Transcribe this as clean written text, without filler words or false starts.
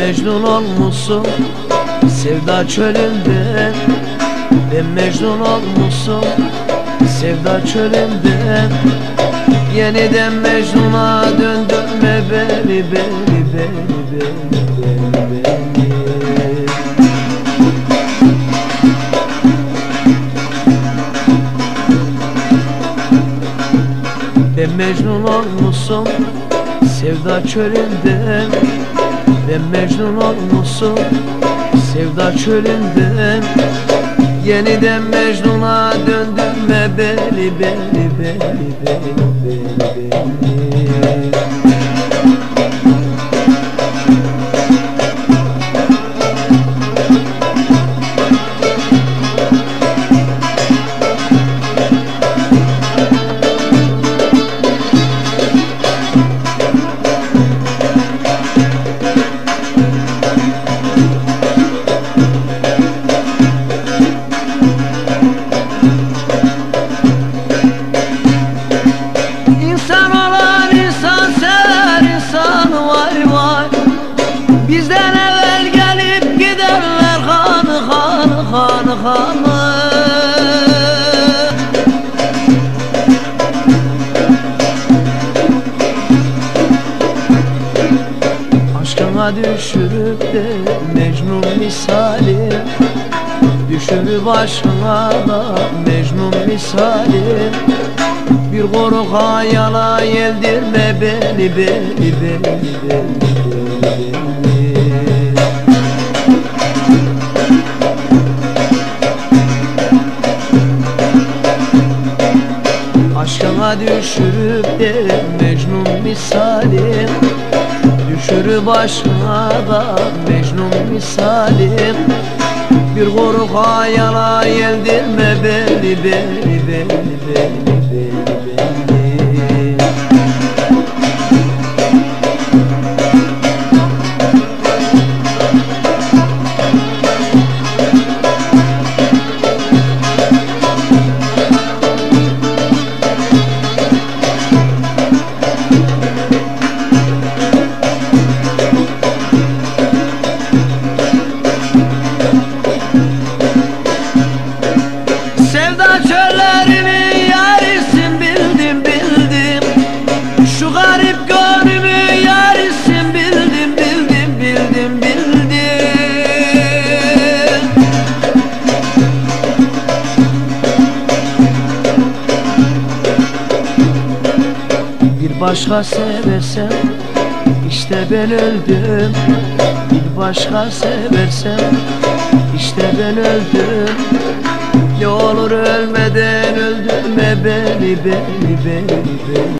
Mecnun olmuşsun sevda çölünde. Ben Mecnun olmuşsun sevda çölünde. Yeniden Mecnun'a döndürme beni, beni, beni, beni, beni, beni. Ben Mecnun olmuşsun sevda çölünde. Ben Mecnun olmuşsun sevda çölünde. Yeniden Mecnun'a döndürme beni, beni, beni, beni, beni, beni. Bizden evvel gelip giderler hanı, hanı, hanı, hanı. Aşkına düşürüp de Mecnun misali, düşürüp aşkına da Mecnun misali. Bir koruk hayala yeldirme beni, beni, beni, beni, beni. Aşkına düşürüp de Mecnun misali, düşürüp aşkına da Mecnun misali. Bir koruk hayala yeldirme beni, beni, beni, beni, beni, beni. Sevda çöllerimi yarisin bildim, bildim. Şu garip gönlümü yarisin bildim, bildim, bildim, bildim. Bir başka seversem işte ben öldüm. Bir başka seversem işte ben öldüm. Ne olur ölmeden öldürme beni, beni, beni, beni.